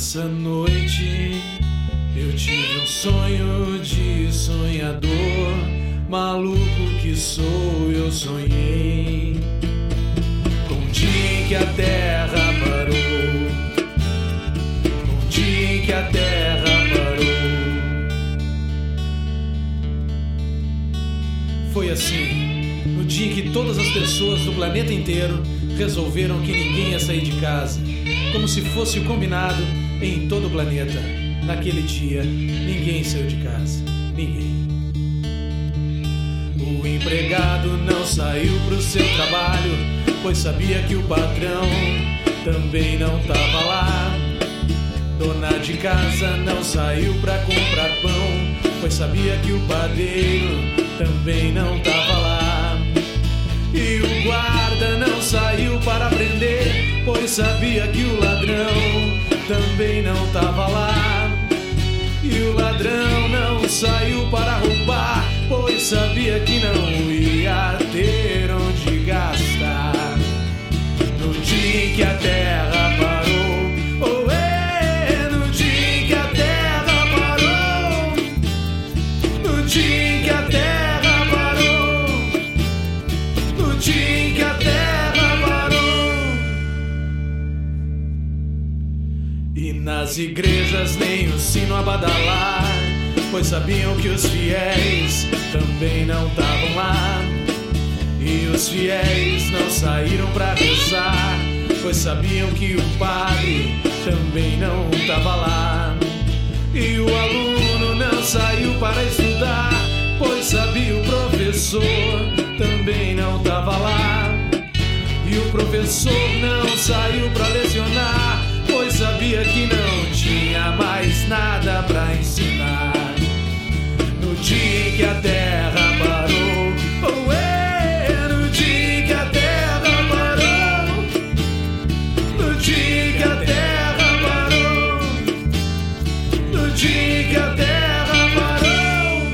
Essa noite eu tive um sonho de sonhador, maluco que sou, eu sonhei com um dia em que a terra parou, com um dia em que a terra parou. Foi assim, no dia em que todas as pessoas do planeta inteiro resolveram que ninguém ia sair de casa, como se fosse o combinado em todo o planeta. Naquele dia, ninguém saiu de casa. Ninguém. O empregado não saiu pro seu trabalho, pois sabia que o patrão também não tava lá. Dona de casa não saiu pra comprar pão, pois sabia que o padeiro também não tava lá. E o guarda não saiu para prender, pois sabia que o ladrão também não tava lá. E o ladrão não saiu para roubar, pois sabia que não ia ter onde gastar. No dia em que a terra parou, no dia em que a terra parou, no dia em que a terra parou, no dia em que a terra parou. E nas igrejas nem o sino a badalar, pois sabiam que os fiéis também não estavam lá. E os fiéis não saíram pra rezar, pois sabiam que o padre também não estava lá. E o aluno não saiu para estudar, pois sabia o professor também não estava lá. E o professor não saiu pra lecionar, pois sabia que não tinha mais nada pra ensinar. No dia em que a terra parou, no dia em que a terra parou, no dia em que a terra parou, no dia em que a terra parou.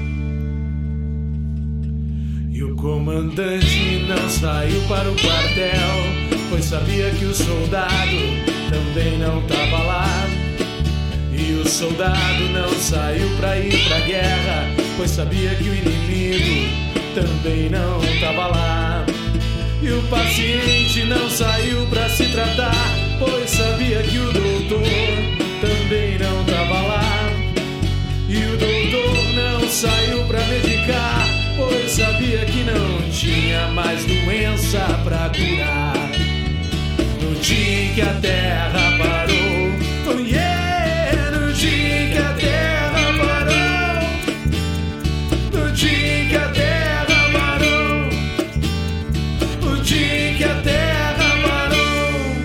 E o comandante não saiu para o quartel, pois sabia que o soldado também não tava lá. E o soldado não saiu pra ir pra guerra, pois sabia que o inimigo também não tava lá. E o paciente não saiu pra se tratar, pois sabia que o doutor também não tava lá. E o doutor não saiu pra medicar, pois sabia que não tinha mais doença pra curar. No dia em que a terra parou, no dia em que a terra parou, no dia em que a terra parou, no dia em que a terra parou.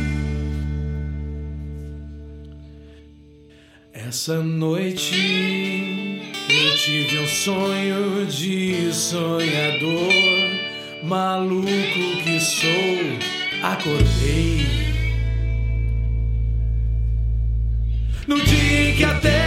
Essa noite eu tive um sonho de sonhador, maluco que sou, acordei. No dia em que a terra